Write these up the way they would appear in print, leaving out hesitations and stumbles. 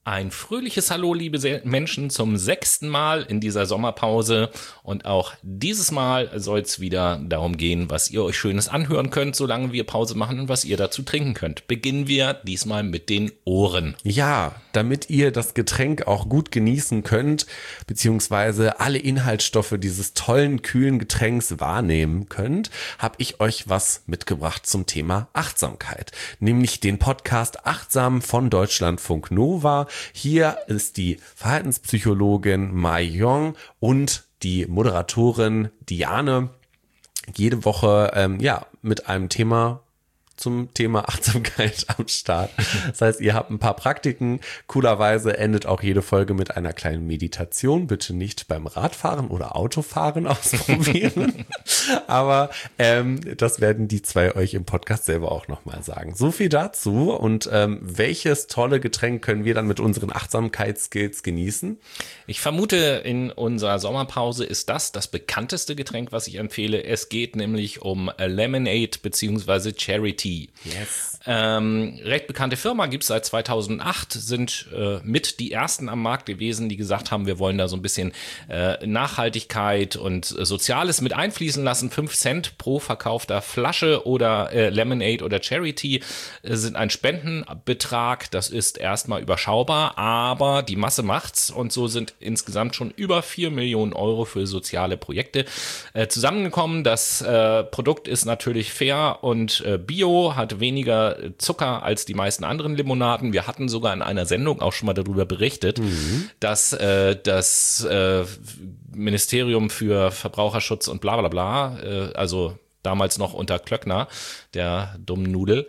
Ein fröhliches Hallo, liebe Menschen, zum 6. Mal in dieser Sommerpause. Und auch dieses Mal soll es wieder darum gehen, was ihr euch Schönes anhören könnt, solange wir Pause machen und was ihr dazu trinken könnt. Beginnen wir diesmal mit den Ohren. Ja, damit ihr das Getränk auch gut genießen könnt, beziehungsweise alle Inhaltsstoffe dieses tollen, kühlen Getränks wahrnehmen könnt, habe ich euch was mitgebracht zum Thema Achtsamkeit. Nämlich den Podcast Achtsam von Deutschlandfunk Nova. Hier ist die Verhaltenspsychologin Mai Yong und die Moderatorin Diane jede Woche mit einem Thema zum Thema Achtsamkeit am Start. Das heißt, ihr habt ein paar Praktiken. Coolerweise endet auch jede Folge mit einer kleinen Meditation. Bitte nicht beim Radfahren oder Autofahren ausprobieren. Aber das werden die zwei euch im Podcast selber auch nochmal sagen. So viel dazu. Und welches tolle Getränk können wir dann mit unseren Achtsamkeitsskills genießen? Ich vermute, in unserer Sommerpause ist das bekannteste Getränk, was ich empfehle. Es geht nämlich um Lemonade bzw. Cherry Tea. Yes. Recht bekannte Firma, gibt es seit 2008, sind mit die ersten am Markt gewesen, die gesagt haben, wir wollen da so ein bisschen Nachhaltigkeit und Soziales mit einfließen lassen. 5 Cent pro verkaufter Flasche oder Lemonade oder Cherry Tea sind ein Spendenbetrag. Das ist erstmal überschaubar, aber die Masse macht's und so sind insgesamt schon über 4 Millionen Euro für soziale Projekte zusammengekommen. Das Produkt ist natürlich fair und bio, hat weniger Zucker als die meisten anderen Limonaden. Wir hatten sogar in einer Sendung auch schon mal darüber berichtet, dass das Ministerium für Verbraucherschutz und bla bla bla, also damals noch unter Klöckner, der dummen Nudel,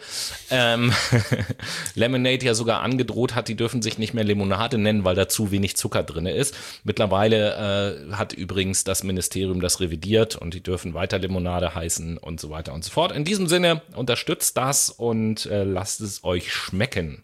Lemonade ja sogar angedroht hat, die dürfen sich nicht mehr Limonade nennen, weil da zu wenig Zucker drin ist. Mittlerweile hat übrigens das Ministerium das revidiert und die dürfen weiter Limonade heißen und so weiter und so fort. In diesem Sinne, unterstützt das und lasst es euch schmecken.